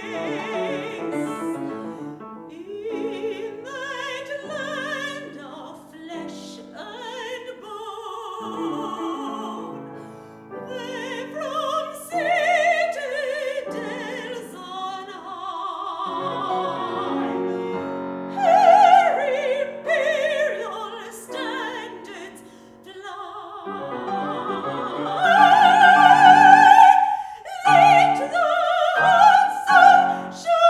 In that land of flesh and bone, where from citadels on high her imperial standards fly, let the sun shine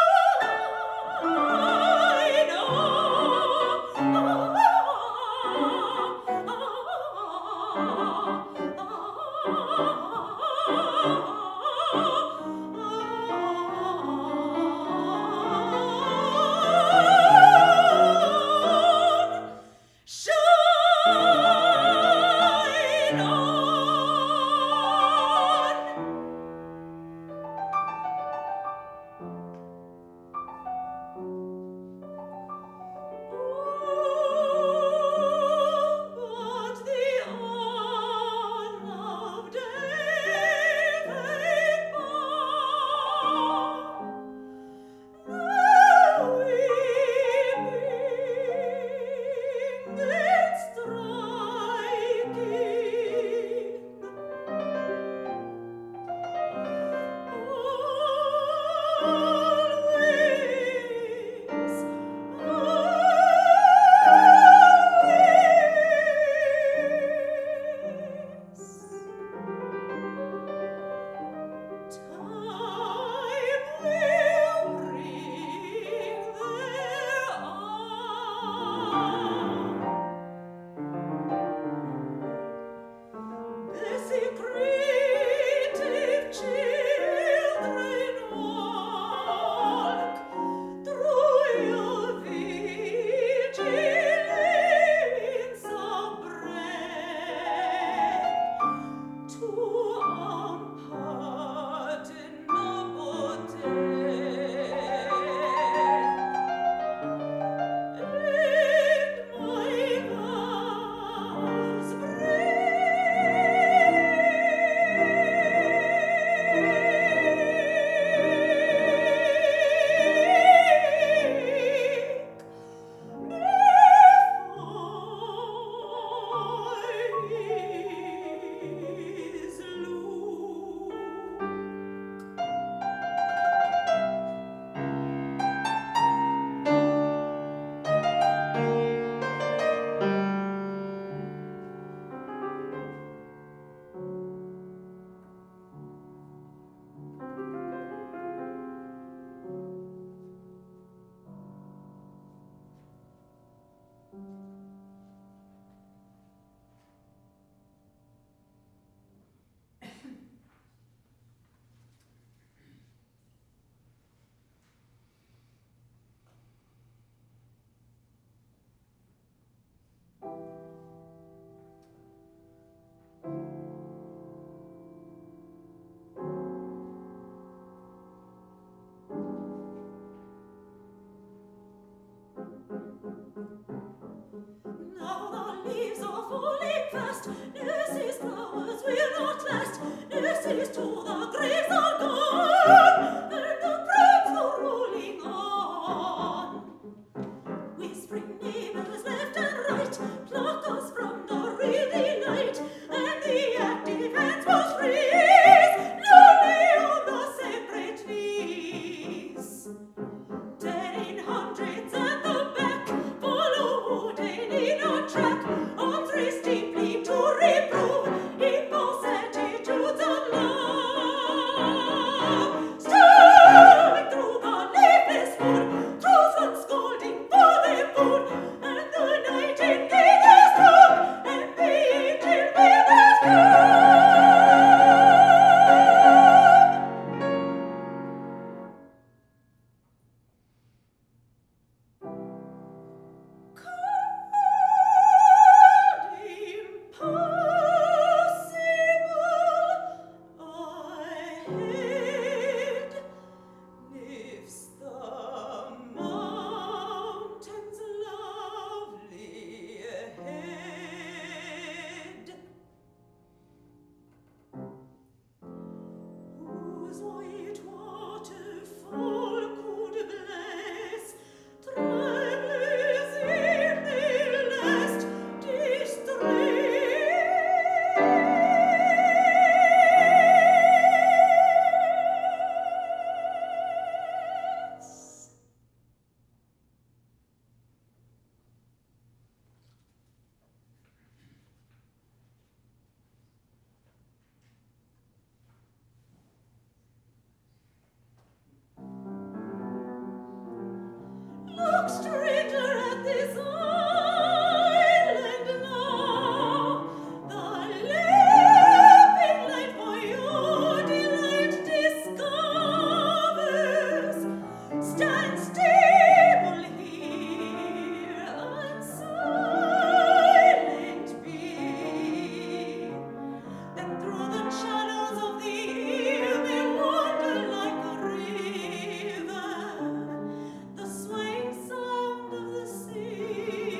Look, stranger, at this island now. The leaping light for your delight discovers. Stand stable here and silent be. Then through the channels of the ear may wander like a river the swaying sound of the sea.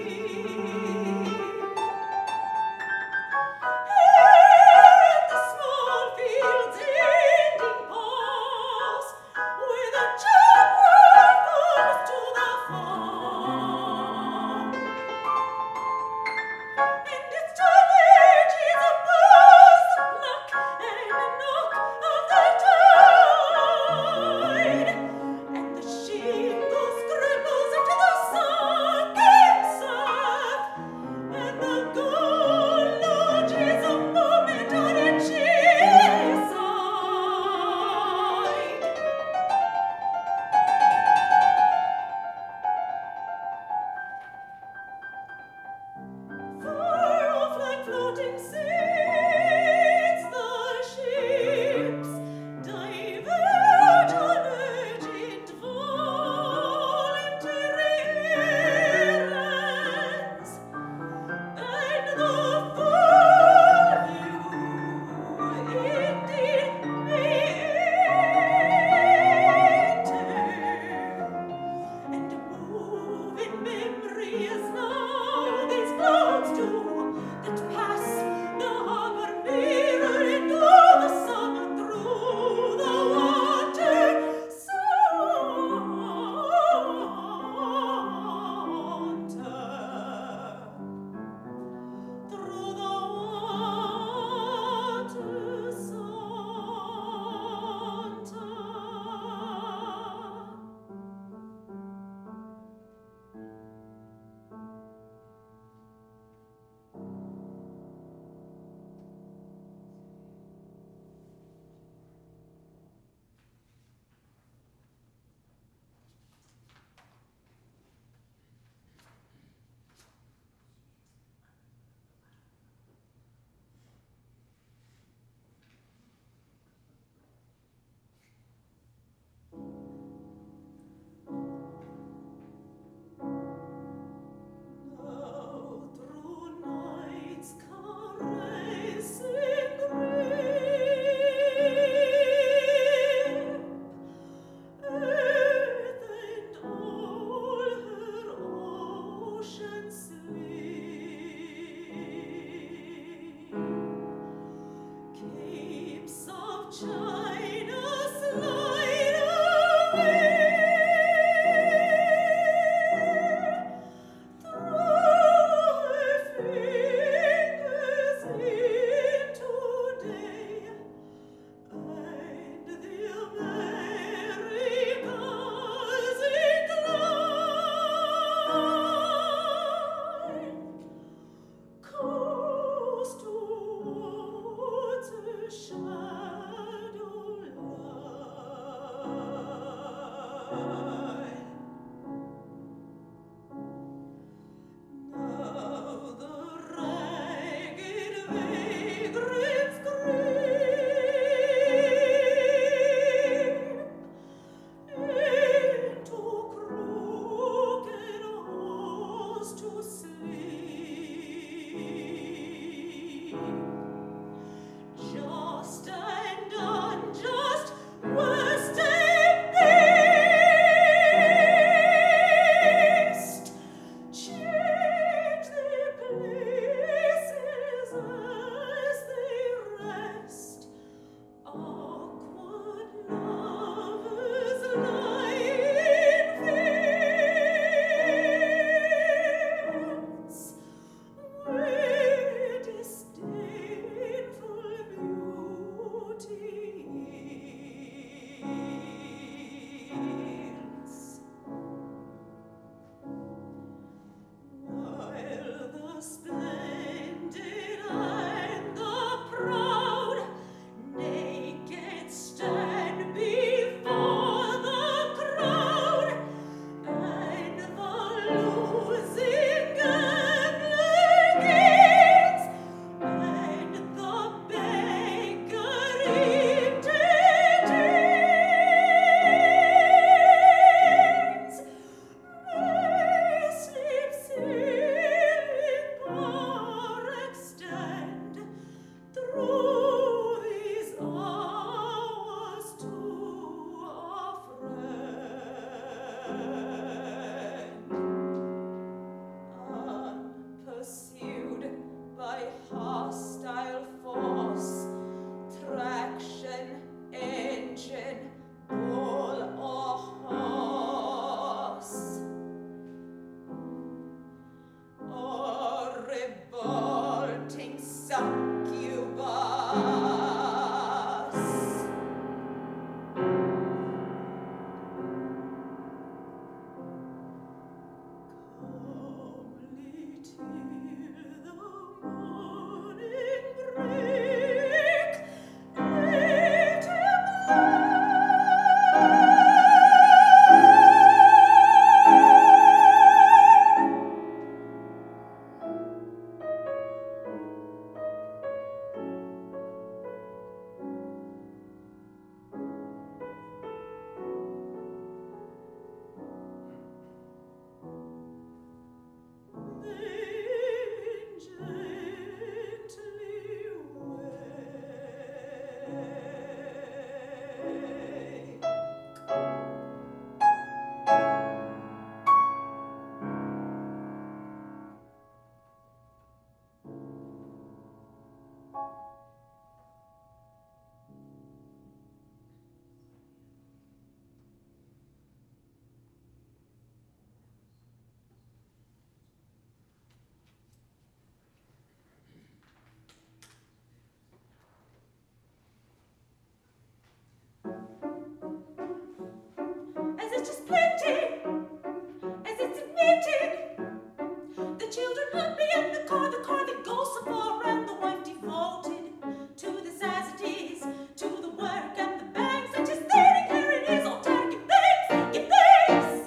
such as plenty, as it's admitted. The children happy and the car that goes so far, and the wife devoted to this as it is, to the work and the banks, and just sitting here in his old town. Give thanks, give thanks.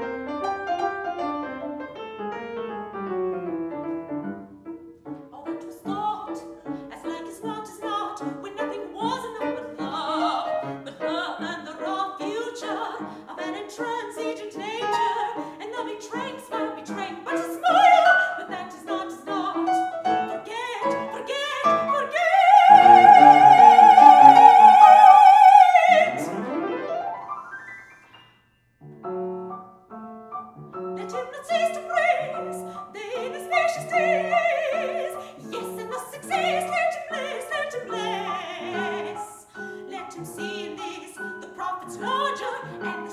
Oh, that was thought, as like as not as not, when nothing was enough but love and the raw future of an intransigent nature, and the betraying smile betraying but a smile, but that is not as not. Forget, forget, forget. Let him not cease to praise the inauspicious days. Yes, and the success, let him bless, let him bless. Let him see in this the prophet's larger and